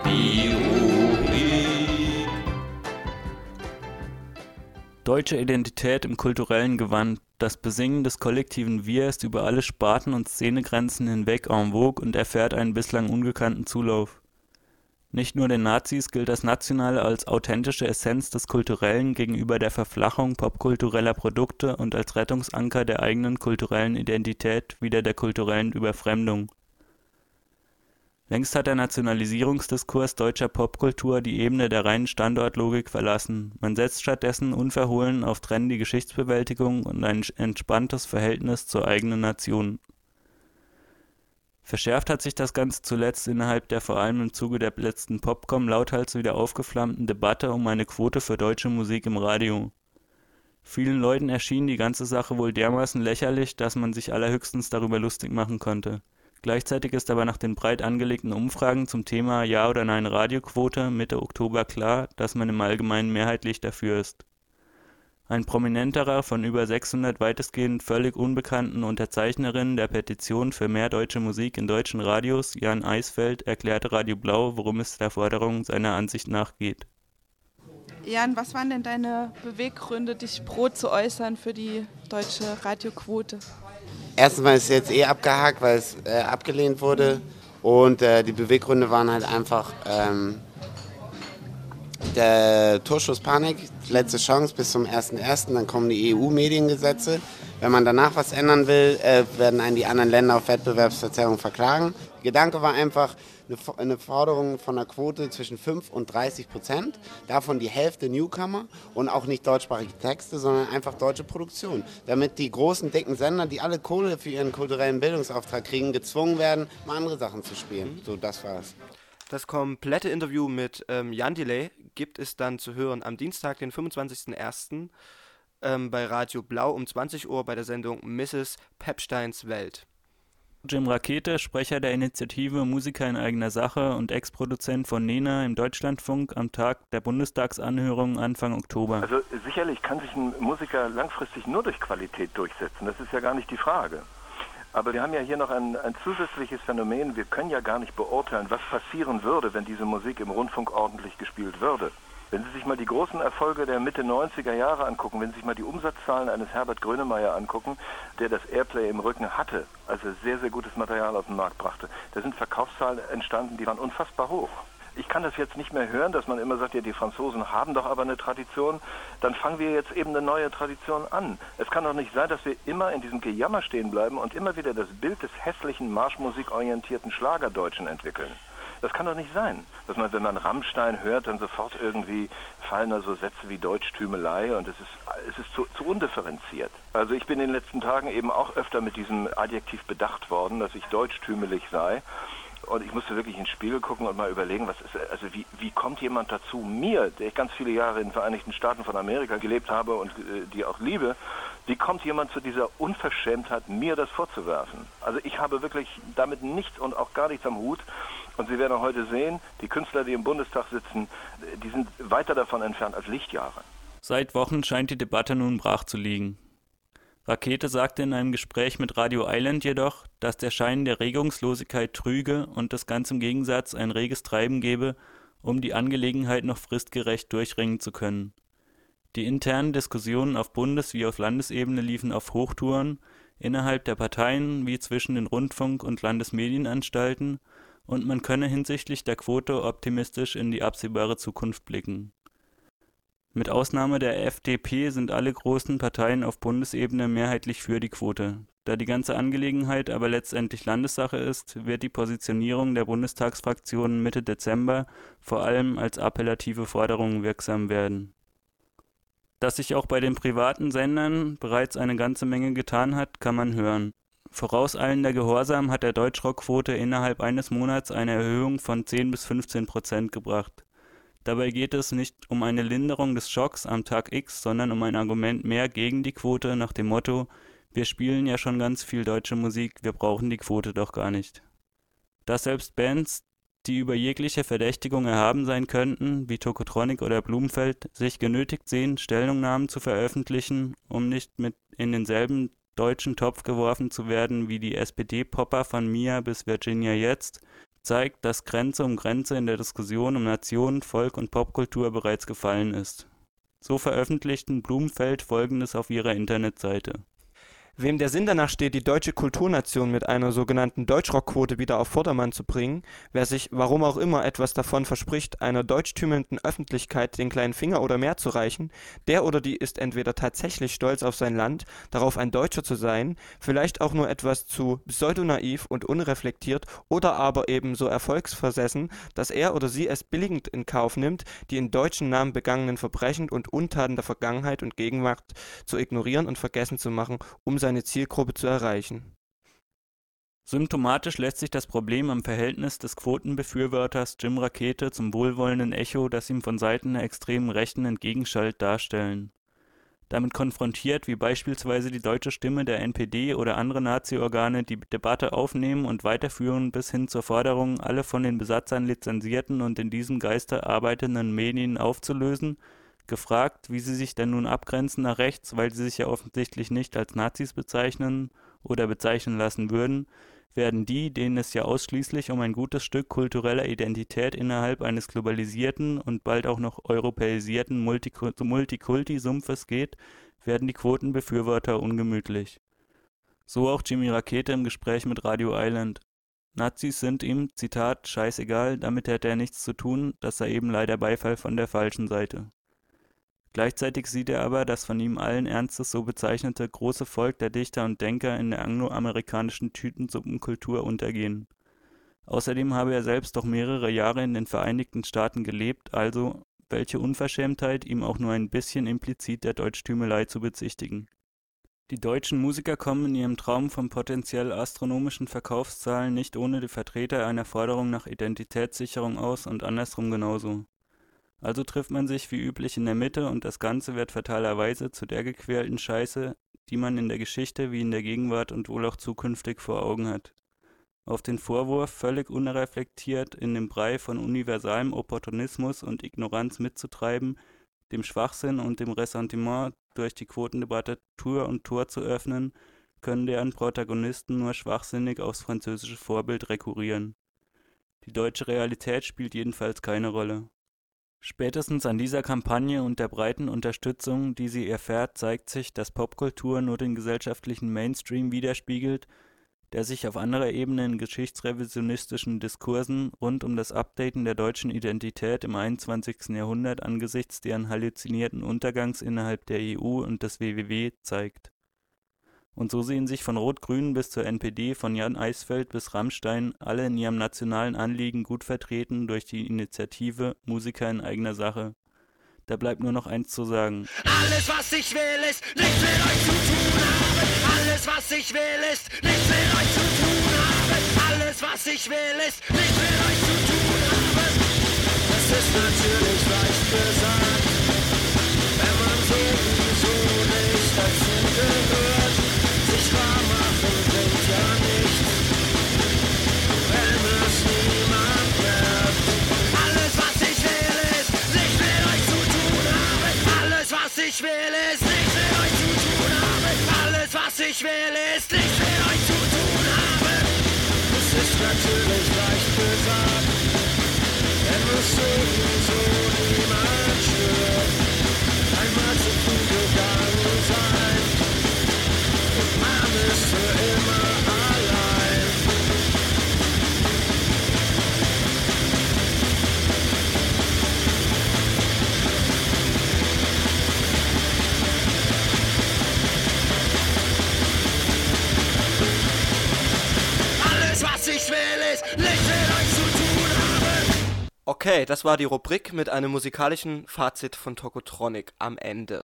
Die Rubrik. Deutsche Identität im kulturellen Gewand. Das Besingen des kollektiven Wir ist über alle Sparten und Szenegrenzen hinweg en vogue und erfährt einen bislang ungekannten Zulauf. Nicht nur den Nazis gilt das Nationale als authentische Essenz des Kulturellen gegenüber der Verflachung popkultureller Produkte und als Rettungsanker der eigenen kulturellen Identität wider der kulturellen Überfremdung. Längst hat der Nationalisierungsdiskurs deutscher Popkultur die Ebene der reinen Standortlogik verlassen. Man setzt stattdessen unverhohlen auf trendy Geschichtsbewältigung und ein entspanntes Verhältnis zur eigenen Nation. Verschärft hat sich das Ganze zuletzt innerhalb der vor allem im Zuge der letzten Popcom lauthals wieder aufgeflammten Debatte um eine Quote für deutsche Musik im Radio. Vielen Leuten erschien die ganze Sache wohl dermaßen lächerlich, dass man sich allerhöchstens darüber lustig machen konnte. Gleichzeitig ist aber nach den breit angelegten Umfragen zum Thema Ja oder Nein Radioquote Mitte Oktober klar, dass man im Allgemeinen mehrheitlich dafür ist. Ein prominenterer von über 600 weitestgehend völlig Unbekannten Unterzeichnerinnen der Petition für mehr deutsche Musik in deutschen Radios, Jan Eisfeld, erklärte Radio Blau, worum es der Forderung seiner Ansicht nach geht. Jan, was waren denn deine Beweggründe, dich pro zu äußern für die deutsche Radioquote? Erstens mal ist es jetzt abgehakt, weil es abgelehnt wurde und die Beweggründe waren halt einfach der Torschuss Panik, letzte Chance bis zum 1.1., dann kommen die EU-Mediengesetze. Wenn man danach was ändern will, werden einen die anderen Länder auf Wettbewerbsverzerrung verklagen. Der Gedanke war einfach eine Forderung von einer Quote zwischen 5% und 30%, davon die Hälfte Newcomer und auch nicht deutschsprachige Texte, sondern einfach deutsche Produktion. Damit die großen, dicken Sender, die alle Kohle für ihren kulturellen Bildungsauftrag kriegen, gezwungen werden, mal andere Sachen zu spielen. So, das war's. Das komplette Interview mit Jan Delay gibt es dann zu hören am Dienstag, den 25.01. Bei Radio Blau um 20 Uhr bei der Sendung Mrs. Pepsteins Welt. Jim Rakete, Sprecher der Initiative Musiker in eigener Sache und Ex-Produzent von Nena im Deutschlandfunk am Tag der Bundestagsanhörung Anfang Oktober. Also sicherlich kann sich ein Musiker langfristig nur durch Qualität durchsetzen, das ist ja gar nicht die Frage. Aber wir haben ja hier noch ein zusätzliches Phänomen. Wir können ja gar nicht beurteilen, was passieren würde, wenn diese Musik im Rundfunk ordentlich gespielt würde. Wenn Sie sich mal die großen Erfolge der Mitte 90er Jahre angucken, wenn Sie sich mal die Umsatzzahlen eines Herbert Grönemeyer angucken, der das Airplay im Rücken hatte, also sehr, sehr gutes Material auf den Markt brachte, da sind Verkaufszahlen entstanden, die waren unfassbar hoch. Ich kann das jetzt nicht mehr hören, dass man immer sagt, ja, die Franzosen haben doch aber eine Tradition. Dann fangen wir jetzt eben eine neue Tradition an. Es kann doch nicht sein, dass wir immer in diesem Gejammer stehen bleiben und immer wieder das Bild des hässlichen, marschmusikorientierten Schlagerdeutschen entwickeln. Das kann doch nicht sein, dass man, wenn man Rammstein hört, dann sofort irgendwie fallen da so Sätze wie Deutschtümelei und es ist zu undifferenziert. Also ich bin in den letzten Tagen eben auch öfter mit diesem Adjektiv bedacht worden, dass ich deutschtümelig sei. Und ich musste wirklich in den Spiegel gucken und mal überlegen, wie kommt jemand dazu, mir, der ich ganz viele Jahre in den Vereinigten Staaten von Amerika gelebt habe und die auch liebe, wie kommt jemand zu dieser Unverschämtheit, mir das vorzuwerfen? Also ich habe wirklich damit nichts und auch gar nichts am Hut. Und Sie werden auch heute sehen, die Künstler, die im Bundestag sitzen, die sind weiter davon entfernt als Lichtjahre. Seit Wochen scheint die Debatte nun brach zu liegen. Rakete sagte in einem Gespräch mit Radio Island jedoch, dass der Schein der Regungslosigkeit trüge und es ganz im Gegensatz ein reges Treiben gebe, um die Angelegenheit noch fristgerecht durchringen zu können. Die internen Diskussionen auf Bundes- wie auf Landesebene liefen auf Hochtouren, innerhalb der Parteien wie zwischen den Rundfunk- und Landesmedienanstalten, und man könne hinsichtlich der Quote optimistisch in die absehbare Zukunft blicken. Mit Ausnahme der FDP sind alle großen Parteien auf Bundesebene mehrheitlich für die Quote. Da die ganze Angelegenheit aber letztendlich Landessache ist, wird die Positionierung der Bundestagsfraktionen Mitte Dezember vor allem als appellative Forderung wirksam werden. Dass sich auch bei den privaten Sendern bereits eine ganze Menge getan hat, kann man hören. Vorauseilender Gehorsam hat der Deutschrockquote innerhalb eines Monats eine Erhöhung von 10-15% gebracht. Dabei geht es nicht um eine Linderung des Schocks am Tag X, sondern um ein Argument mehr gegen die Quote nach dem Motto: Wir spielen ja schon ganz viel deutsche Musik, wir brauchen die Quote doch gar nicht. Dass selbst Bands, die über jegliche Verdächtigung erhaben sein könnten, wie Tokotronic oder Blumfeld, sich genötigt sehen, Stellungnahmen zu veröffentlichen, um nicht mit in denselben deutschen Topf geworfen zu werden wie die SPD-Popper von Mia bis Virginia Jetzt, zeigt, dass Grenze um Grenze in der Diskussion um Nation, Volk und Popkultur bereits gefallen ist. So veröffentlichten Blumenfeld Folgendes auf ihrer Internetseite: Wem der Sinn danach steht, die deutsche Kulturnation mit einer sogenannten Deutschrockquote wieder auf Vordermann zu bringen, wer sich, warum auch immer, etwas davon verspricht, einer deutschtümelnden Öffentlichkeit den kleinen Finger oder mehr zu reichen, der oder die ist entweder tatsächlich stolz auf sein Land, darauf ein Deutscher zu sein, vielleicht auch nur etwas zu pseudonaiv und unreflektiert oder aber eben so erfolgsversessen, dass er oder sie es billigend in Kauf nimmt, die in deutschen Namen begangenen Verbrechen und Untaten der Vergangenheit und Gegenwart zu ignorieren und vergessen zu machen, um seine Zielgruppe zu erreichen. Symptomatisch lässt sich das Problem am Verhältnis des Quotenbefürworters Jim Rakete zum wohlwollenden Echo, das ihm von Seiten der extremen Rechten entgegenschallt, darstellen. Damit konfrontiert, wie beispielsweise die Deutsche Stimme der NPD oder andere Nazi-Organe die Debatte aufnehmen und weiterführen bis hin zur Forderung, alle von den Besatzern lizenzierten und in diesem Geiste arbeitenden Medien aufzulösen, gefragt, wie sie sich denn nun abgrenzen nach rechts, weil sie sich ja offensichtlich nicht als Nazis bezeichnen oder bezeichnen lassen würden, werden die, denen es ja ausschließlich um ein gutes Stück kultureller Identität innerhalb eines globalisierten und bald auch noch europäisierten Multikulti-Sumpfes geht, werden die Quotenbefürworter ungemütlich. So auch Jimmy Rakete im Gespräch mit Radio Island. Nazis sind ihm, Zitat, scheißegal, damit hätte er nichts zu tun, das sei eben leider Beifall von der falschen Seite. Gleichzeitig sieht er aber das von ihm allen Ernstes so bezeichnete große Volk der Dichter und Denker in der angloamerikanischen Tütensuppenkultur untergehen. Außerdem habe er selbst doch mehrere Jahre in den Vereinigten Staaten gelebt, also welche Unverschämtheit, ihm auch nur ein bisschen implizit der Deutschtümelei zu bezichtigen. Die deutschen Musiker kommen in ihrem Traum von potenziell astronomischen Verkaufszahlen nicht ohne die Vertreter einer Forderung nach Identitätssicherung aus und andersrum genauso. Also trifft man sich wie üblich in der Mitte und das Ganze wird fatalerweise zu der gequälten Scheiße, die man in der Geschichte wie in der Gegenwart und wohl auch zukünftig vor Augen hat. Auf den Vorwurf, völlig unreflektiert in dem Brei von universalem Opportunismus und Ignoranz mitzutreiben, dem Schwachsinn und dem Ressentiment durch die Quotendebatte Tür und Tor zu öffnen, können deren Protagonisten nur schwachsinnig aufs französische Vorbild rekurrieren. Die deutsche Realität spielt jedenfalls keine Rolle. Spätestens an dieser Kampagne und der breiten Unterstützung, die sie erfährt, zeigt sich, dass Popkultur nur den gesellschaftlichen Mainstream widerspiegelt, der sich auf anderer Ebene in geschichtsrevisionistischen Diskursen rund um das Updaten der deutschen Identität im 21. Jahrhundert angesichts deren halluzinierten Untergangs innerhalb der EU und des WWW zeigt. Und so sehen sich von Rot-Grün bis zur NPD, von Jan Eisfeld bis Rammstein, alle in ihrem nationalen Anliegen gut vertreten durch die Initiative Musiker in eigener Sache. Da bleibt nur noch eins zu sagen. Alles, was ich will, ist nichts mit euch zu tun haben. Alles, was ich will, ist nichts mit euch zu tun haben. Alles, was ich will, ist nichts mit euch zu tun haben. Das ist natürlich leicht gesagt, wenn man sowieso nicht dazu gehört. Sich wahr machen bringt ja nichts, wenn es niemand merkt. Alles, was ich will, ist nichts mit euch zu tun haben. Alles, was ich will, ist nichts mit euch zu tun haben. Alles, was ich will, ist nichts mit euch zu tun haben. Es ist natürlich leicht gesagt, wenn es sowieso niemand stört. Einmal zu früh gegangen sein, man ist für immer allein. Alles, was ich will, ist nichts mit euch zu tun haben. Okay, das war die Rubrik mit einem musikalischen Fazit von Tokotronic am Ende.